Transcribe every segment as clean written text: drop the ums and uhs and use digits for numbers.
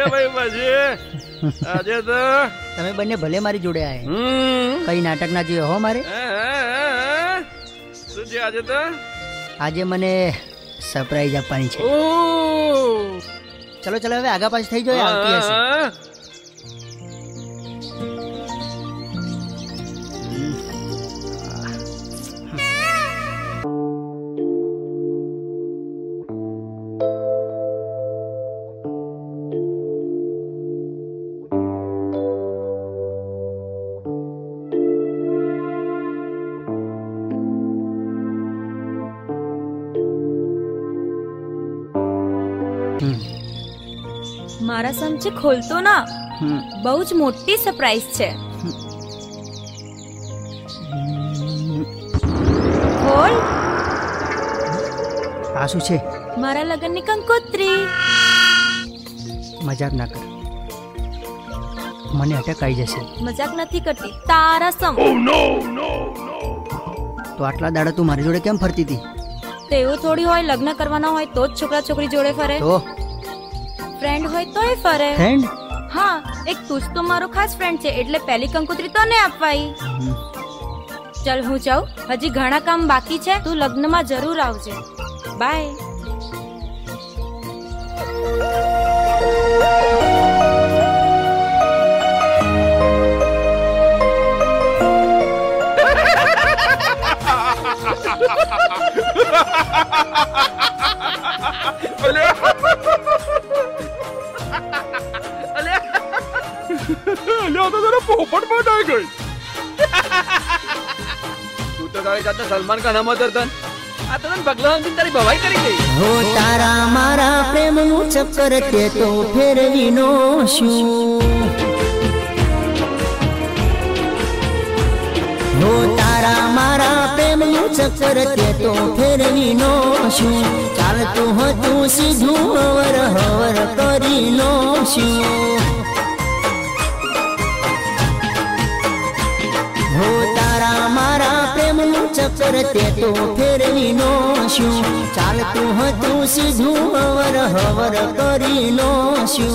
છે ભાઈ પછી આજે તો તમે બંને ભલે મારી જોડે આયા કઈ નાટક ના જોઈએ હો મારે શું છે આજે તો આજે મને સરપ્રાઈઝ આપવાની છે ચલો ચલો હવે આગા પાછળ થઈ જાય આવતી હશે મારા સમજે ખોલતો ના બહુ જ મોટી સરપ્રાઈઝ છે ખોલ આ શું છે મારા લગ્નની કંકોત્રી મજાક ના કર મને અટક આવી જશે મજાક નથી કરતી તારા સમ તો આટલા દાડા તું મારી જોડે કેમ ફરતી હતી તેવું થોડી હોય લગ્ન કરવાના હોય તો જ છોકરા છોકરી જોડે ફરે તો ફ્રેન્ડ હોય તોય ફરે ફ્રેન્ડ હા એક તું જ તો મારો ખાસ ફ્રેન્ડ છે એટલે પહેલી કંકોત્રી તને આપવાઈ ચલ હું જાઉં હજી ઘણા કામ બાકી છે તું લગ્નમાં જરૂર આવજે બાય તું તો તારી જાતે સલમાન ખાન હમત તન આ તને ભગવાન તારી ભવાઈ કરી ગઈ હો તારા મારા પ્રેમનું ચક્કર તે તો ફેરવી નો શું હો તારા મારા પ્રેમનું ચક્કર તે તો ફેરવી નો શું ચાલતું હતું સીધું હવર હવર કરી નો શું હો તારા મારા પ્રેમનું ચક્કર તે તો ફેરવી નો શું ચાલતું હતું સીધું હવર હવર કરી નો શું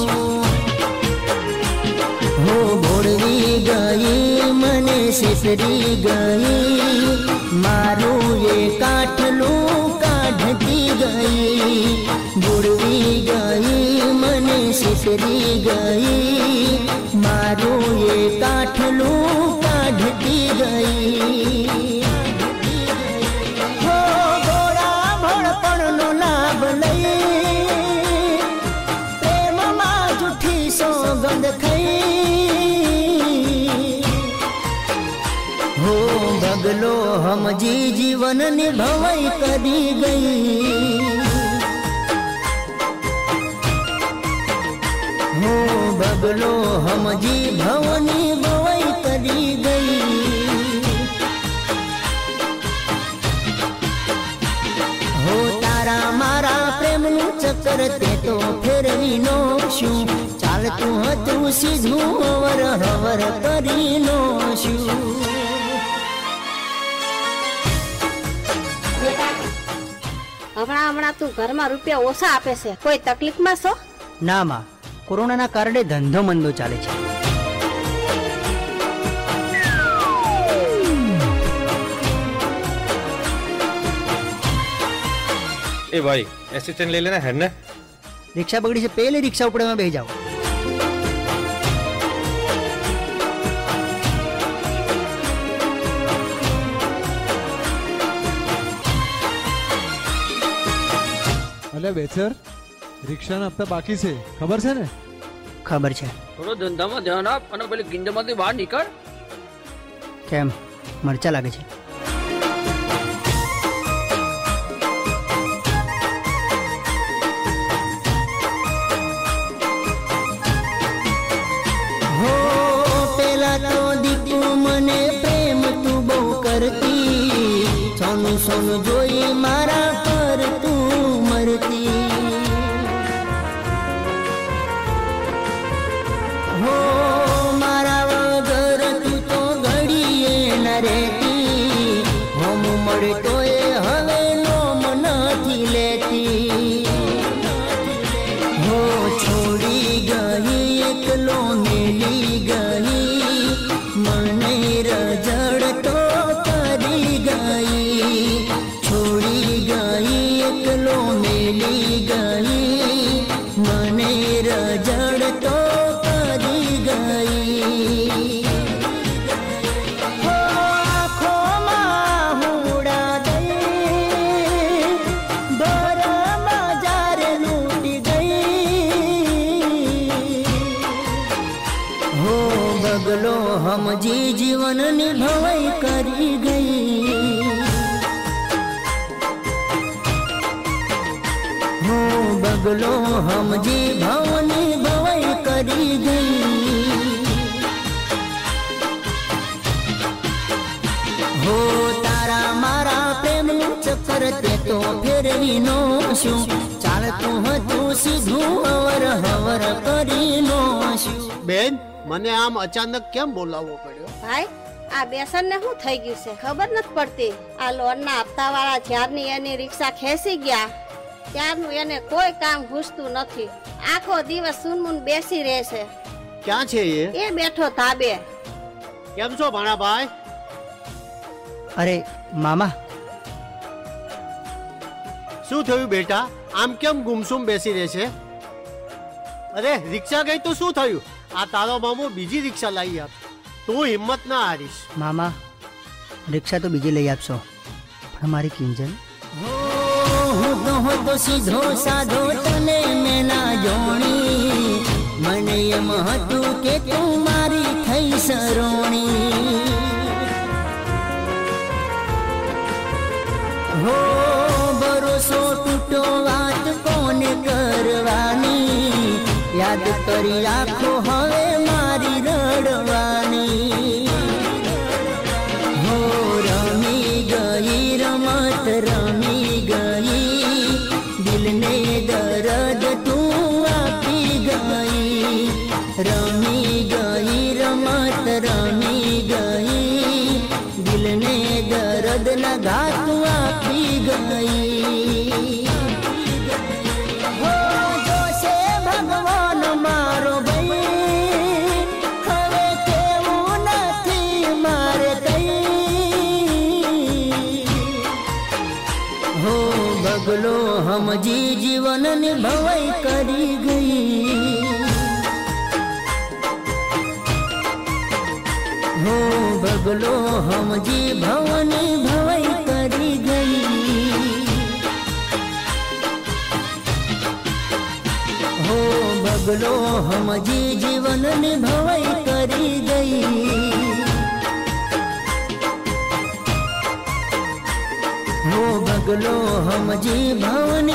હો ભોળવી ગઈ મને સિસરી ગઈ મારું એ કાઠલું કાઢતી ગઈ ભોળવી ગઈ મને સિસરી ગઈ મારું એ કાઠલું કાઢતી ગઈ હો ગોળા ભણપણનો લાભ લઈ પ્રેમમાં જૂઠી સોગંદ ખાઈ હો બગલો હમજી જીવન નિભવાઈ કરી ગઈ હો બગલો હમજી ભવની ભવાઈ કરી ગઈ હો તારા મારા પ્રેમનું ચક્કર તે તો ફેરવી નો શું ચાલતું હતું સીધું હવર હવર કરી નો શું હમણાં તું ઘરમાં રૂપિયા ઓછા આપે છે કોઈ તકલીફમાં છો ના માં કોરોનાના કારણે ધંધો મંદો ચાલે છે ए भाई असिस्टेंट ले लेना है ना रिक्शा पकड़ी से पहले रिक्शा उपड़े में भेजाओ અલે વેચર રિક્ષાના હપ્તા બાકી છે ખબર છે ને ખબર છે થોડો ધંધામાં ધ્યાન આપ અને પેલી ગિંડમાંથી બહાર નીકળ કેમ મરચા લાગે છે હો પેલા તો દીકુ મને પ્રેમ તું બહુ કરતી સોનું સોનું જોઈ મારા પર તું મરતી હો મારા વગર તું તો ઘડીએ ન રહેતી હોમ મળતો એ હવે નોમ નથી લેતી હો છોડી ગઈ जड़ तो करी गई हो आँखों में हुड़ा दई भरम जार लूट गई हो बगलो हम जी जीवन निभवई करी गई हो बगलो हम जी भवनी भवई करी गई हो तारा मारा प्रेम चक्कर ते तो फेरवी नो शू चालतू हतू सीधू हवर हवर करी नो शू બેન મને આમ અચાનક કેમ બોલાવવો પડ્યો? ભાઈ આ બેસન ને શું થઈ ગયું છે ખબર નથી પડતી. આ લોન ના હપ્તા વાળા જ્યારની એની રિક્ષા ખેંચી ગયા ત્યારનું એને કોઈ કામ ઘૂસતું નથી. આખો દિવસ સુનમુન બેસી રહે છે. ક્યાં છે એ? એ બેઠો ધાબે. કેમ છો ભાણાભાઈ? અરે મામા શું થયું બેટા? આમ કેમ ગુમસુમ બેસી રહે છે? અરે રિક્ષા ગઈ તો શું થયું? આ તારો મામો બીજી રિક્ષા લાવી આપ. તું હિંમત ના હારીશ. મામા રિક્ષા તો બીજી લઈ આપશો પણ અમારી કિંજલ हो तो सीधो साधो तने में ना जोणी मन एम हतु के तू मारी थई सरोणी हो भरोसो टूटो बात कोन करवानी याद करी आखो हवे मारी रड़वानी हो रमी गई रमत रमी गई दिल ने दर्द तू आपी गई रमी गई रमत रमी गई दिल ने दर्द लगा तू आपी गई हो जो से भगवान मारो भाई हवे केवू नथी मारे कई हो बगलो हम जी जीवन निभवई करी गई हो बगलो हम जी भवनी भवई करी गई हो बगलो हम जी जीवन निभवई करी गई हो बगलो हम जी भवन